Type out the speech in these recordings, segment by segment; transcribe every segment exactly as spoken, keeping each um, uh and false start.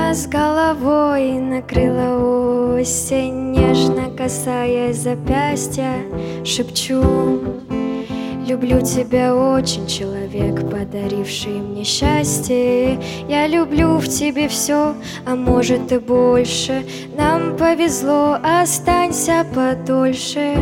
Меня с головой накрыла осень, нежно касаясь запястья, шепчу: люблю тебя очень, человек, подаривший мне счастье. Я люблю в тебе все, а может и больше. Нам повезло, останься подольше.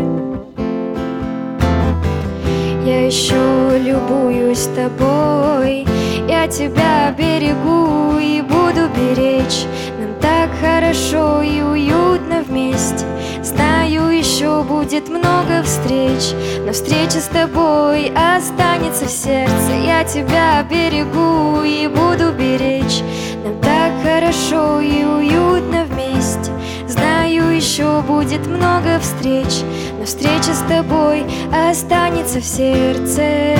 Я еще любуюсь тобой, я тебя берегу и буду беречь. Нам так хорошо и уютно вместе. Знаю, еще будет много встреч, но встреча с тобой останется в сердце. Я тебя берегу и буду беречь. Нам так хорошо и уютно вместе. Знаю, еще будет много встреч, но встреча с тобой останется в сердце.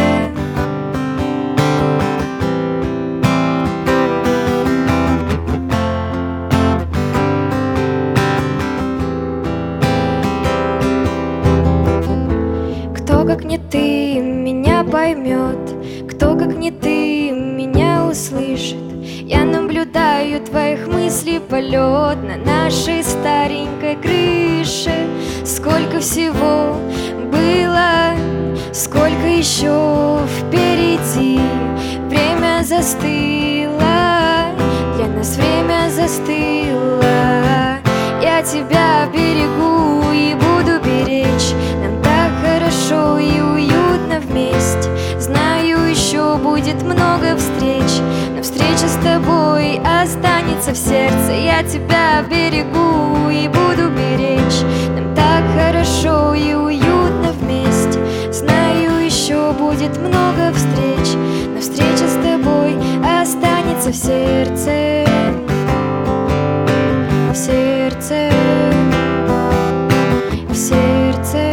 Кто, как не ты, меня поймет? Кто, как не ты, меня услышит? Я наблюдаю твоих мыслей полет на нашей старенькой крыше. Сколько всего было, сколько еще впереди. Время застыло, для нас время застыло. Я тебя берегу и буду беречь. Нам так хорошо и уютно вместе. Знаю, еще будет много встреч, но встреча с тобой останется в сердце. Я тебя берегу и буду беречь. Нам так хорошо и уютно вместе. Знаю, еще будет много встреч, но встреча с тобой останется в сердце. В сердце, в сердце.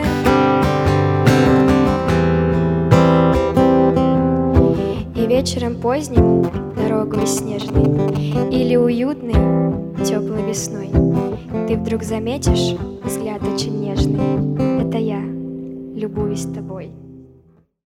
И вечером поздним, дорогой снежной, или уютной, теплой весной, ты вдруг заметишь взгляд очень нежный. Это я любуюсь тобой.